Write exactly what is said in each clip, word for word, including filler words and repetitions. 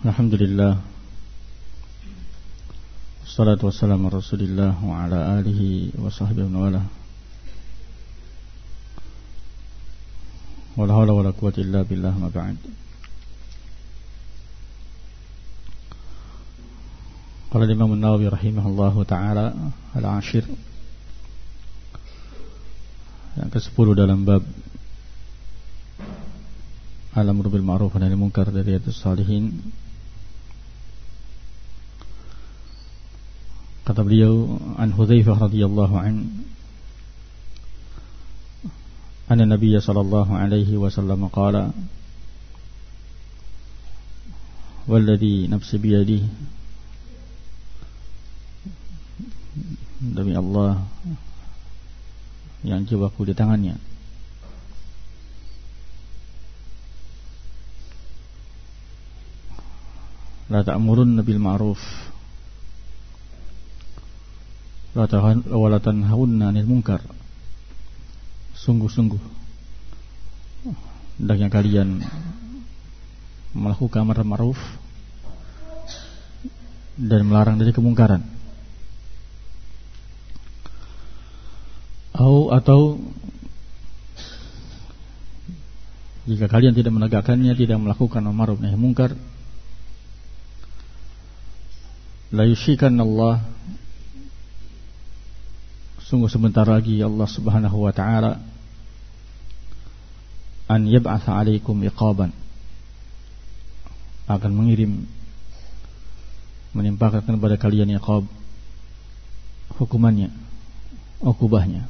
Alhamdulillah, wassalatu wassalamu ala Rasulillah wa ala alihi wa sahbihi wa wala. Wala hawla wala quwwata illa billah, ma ba'd. Qala Imam An-Nawawi rahimahullahu ta'ala al-ashir, yang kesepuluh dalam bab al-amru bil ma'ruf wa nahy anil munkar dari Riyadhus Shalihin. Kata beliau, an Hudzaifah radhiyallahu an anna Nabiy sallallahu alaihi wasallam qala walladhi nafsi biyadihi, demi Allah yang jiwaku di tangannya, la ta'murunna bil ma'ruf wa la tanhaunna 'anil munkar. Sungguh-sungguh hendaknya kalian melakukan amar ma'ruf dan melarang dari kemungkaran. Atau, atau jika kalian tidak menegakkannya, tidak melakukan amar ma'ruf nahi munkar, la yushikanna Allah, sungguh sebentar lagi Allah Subhanahu wa ta'ala an yab'atha 'alaikum iqaban, akan mengirim, menimpakan kepada kalian iqab, hukumannya, ukubahnya.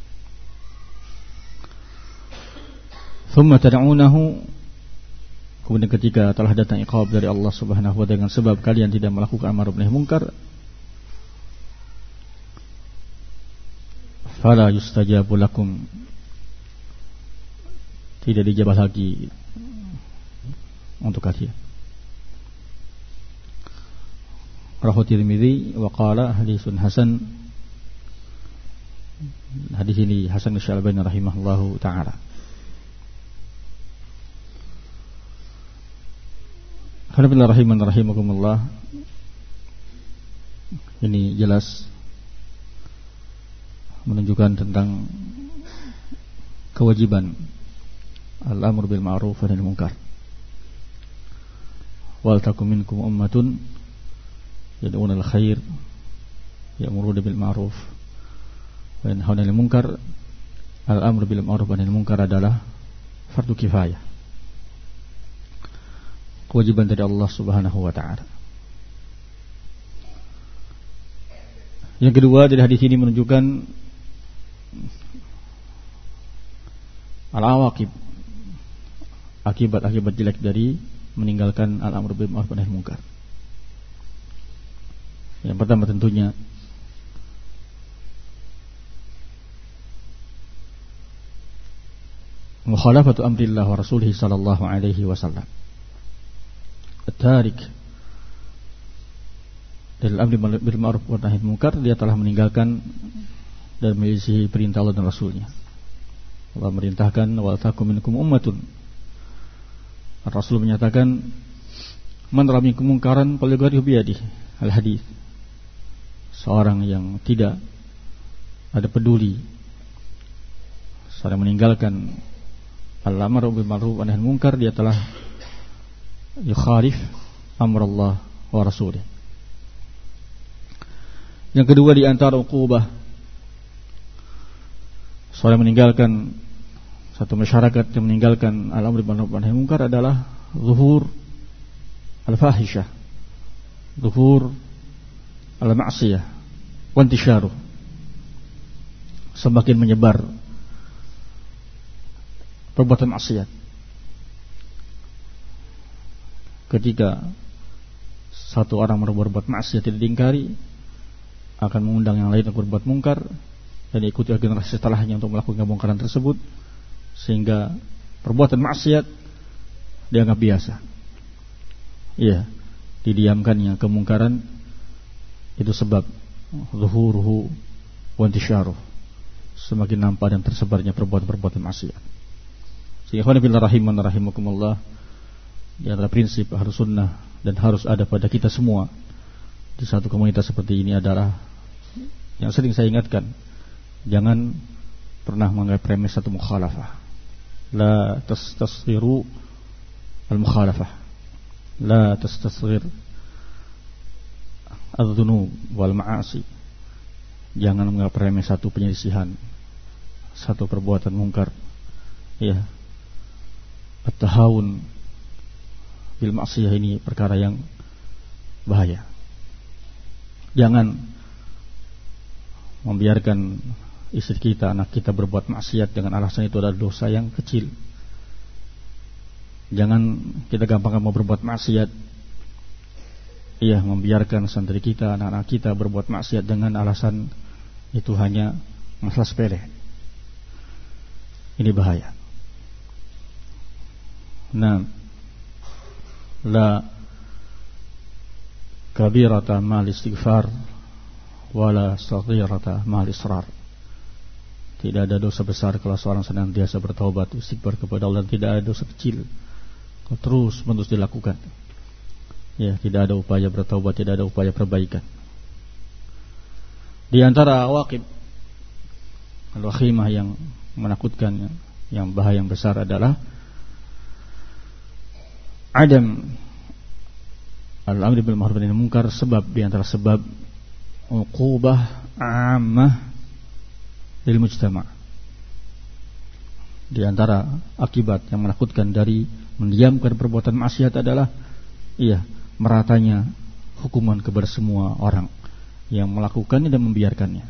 Thumma tad'unahu, kemudian ketika telah datang iqab dari Allah Subhanahu wa ta'ala dengan sebab kalian tidak melakukan amar nahi munkar, fala yustajabu lakum, tidak dijabah lagi untuk kalian. Rawahu Tirmidzi wa qala hadisun hasan. Hadis ini Hasan Asy-Syalbani rahimahullahu taala. Alhamdulillah rahiman rahimakumullah. Ini jelas menunjukkan tentang kewajiban al-amr bil ma'ruf wa nahy anil munkar. Wal takum minkum ummatun yad'una al khair ya'muruna bil ma'ruf wa yanhauna 'anil munkar. Al-amr bil ma'ruf wa nahy anil munkar adalah fardu kifayah, kewajiban dari Allah Subhanahu wa ta'ala. Yang kedua, dari hadis ini menunjukkan al-awaqib, akibat-akibat jelek dari meninggalkan al-amr bil ma'ruf wa nahy anil munkar. Yang pertama tentunya mukhalafatu amrillah wa rasulih sallallahu alaihi wasallam. At-tarik dari al-amr bil ma'ruf wa nahy anil munkar, dia telah meninggalkan dan menyelisihi perintah Allah dan Rasulnya. Allah merintahkan wal takum minkum ummatun. Rasul menyatakan man ra'a minkum munkaran falyughayyirhu bi yadihi, al-hadis. Seorang yang tidak ada peduli, seorang meninggalkan al-amr bil ma'ruf wa nahy anil munkar, dia telah yukhalif amrullah wa rasulih. Yang kedua, di antara uqubah seorang meninggalkan, satu masyarakat yang meninggalkan al-amr bil ma'ruf wa nahy anil munkar adalah zuhur al-fahishah, zuhur al-ma'siyah wa intisyaruh, semakin menyebar perbuatan maksiat. Ketika satu orang berbuat maksiat tidak diingkari, akan mengundang yang lain untuk berbuat mungkar dan ikuti generasi setelahnya untuk melakukan kemungkaran tersebut, sehingga perbuatan maksiat dianggap biasa. Iya, didiamkannya kemungkaran itu sebab zuhuruhu wa intisyaruh, semakin nampak dan tersebarnya perbuatan-perbuatan maksiat. Sehingga ikhwan fillah rahiman rahimakumullah, di antara prinsip Ahlus Sunnah dan harus ada pada kita semua di satu komunitas seperti ini adalah yang sering saya ingatkan, jangan pernah menganggap remeh satu mukhalafah. La tastasghiru al-mukhalafah, la tastasghir adz-dzunub wal ma'asi. Jangan menganggap remeh satu penyelisihan, satu perbuatan mungkar, ya. At-tahawun bil ma'siyah ini perkara yang bahaya. Jangan membiarkan istri kita, anak kita berbuat maksiat dengan alasan itu adalah dosa yang kecil. Jangan kita gampang mau berbuat maksiat, iya, membiarkan santri kita, anak-anak kita berbuat maksiat dengan alasan itu hanya masalah sepele. Ini bahaya. Nah, la kabirata mal istighfar wala saghirata mal israr. Tidak ada dosa besar kalau seorang senantiasa bertaubat istighfar kepada Allah, tidak ada dosa kecil kalau terus menerus dilakukan. Ya, tidak ada upaya bertaubat, tidak ada upaya perbaikan. Di antara awaqib al-wakhimah yang menakutkan, yang bahaya yang besar adalah adam al-amri bil ma'ruf wa nahy anil munkar, sebab di antara sebab uqubah ammah lil mujtama'. Di antara akibat yang menakutkan dari mendiamkan perbuatan maksiat adalah iya, meratanya hukuman kepada semua orang yang melakukannya dan membiarkannya.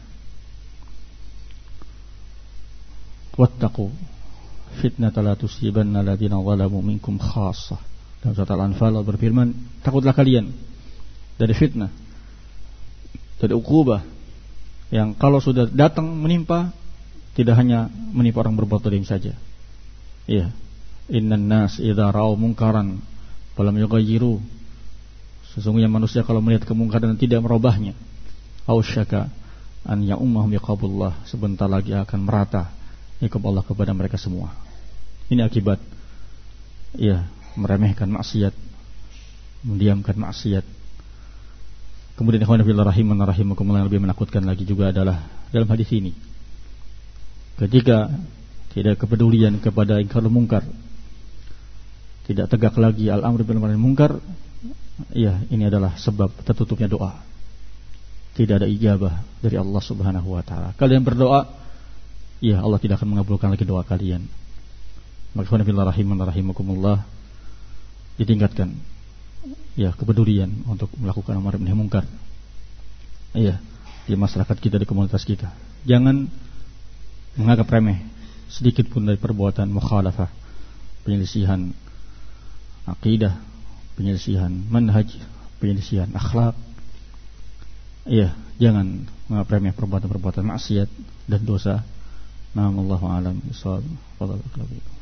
Wattaqu fitnatan la tusibanna alladziina zalamu minkum khassah. Dalam surat Al-Anfal Allah berfirman, takutlah kalian dari fitnah, dari uqubah yang kalau sudah datang menimpa, tidak hanya menimpa orang berbuat dolim saja. Iya, innan nas idza ra'au munkaran falam yughayyiru. Sesungguhnya manusia kalau melihat kemungkaran dan tidak merubahnya, ausyaka an ya'ummahum iqabullah, sebentar lagi akan merata iqab Allah kepada mereka semua. Ini akibat iya, meremehkan maksiat, mendiamkan maksiat. Kemudian ikhwan fillah rahiman rahimakumullah, yang lebih menakutkan lagi juga adalah dalam hadis ini, ketika tidak kepedulian kepada ingkar munkar, tidak tegak lagi al-amr bil ma'ruf munkar, ya, ini adalah sebab tertutupnya doa. Tidak ada ijabah dari Allah Subhanahu wa taala. Kalian berdoa, ya, Allah tidak akan mengabulkan lagi doa kalian. Maka ikhwan fillah rahiman rahimakumullah, ditingkatkan ya kepedulian untuk melakukan amar ma'ruf nahi munkar, iya, di masyarakat kita, di komunitas kita. Jangan menganggap remeh sedikit pun dari perbuatan mukhalafah, penyelisihan akidah, penyelisihan manhaj, penyelisihan akhlak. Iya, jangan menganggap remeh perbuatan-perbuatan maksiat dan dosa. Allahu a'lam bishawab.